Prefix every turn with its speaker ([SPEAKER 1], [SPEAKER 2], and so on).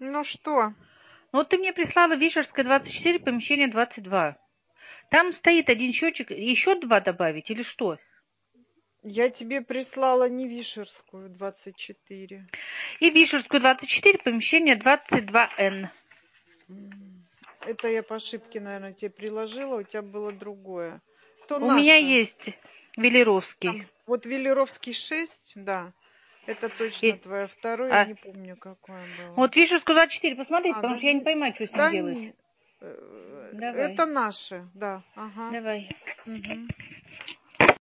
[SPEAKER 1] Ну что?
[SPEAKER 2] Ну, вот ты мне прислала Вишерская, 24, помещение 22. Там стоит один счетчик. Еще 2 добавить или что?
[SPEAKER 1] Я тебе прислала не Вишерскую 24.
[SPEAKER 2] И Вишерскую, 24, помещение 22Н.
[SPEAKER 1] Это я по ошибке, наверное, тебе приложила, у тебя было другое. То
[SPEAKER 2] У меня
[SPEAKER 1] наше.
[SPEAKER 2] есть Велеровский.
[SPEAKER 1] Там, вот Велеровский 6, да. Это точно
[SPEAKER 2] И,
[SPEAKER 1] твое второе,
[SPEAKER 2] а,
[SPEAKER 1] не помню, какое было.
[SPEAKER 2] вот Вишерскую 24, посмотри,
[SPEAKER 1] А,
[SPEAKER 2] потому
[SPEAKER 1] да,
[SPEAKER 2] что я не пойму, что с ним
[SPEAKER 1] да
[SPEAKER 2] делать.
[SPEAKER 1] не.
[SPEAKER 2] Давай,
[SPEAKER 1] Это наше, да. Ага.
[SPEAKER 2] давай.
[SPEAKER 1] Угу.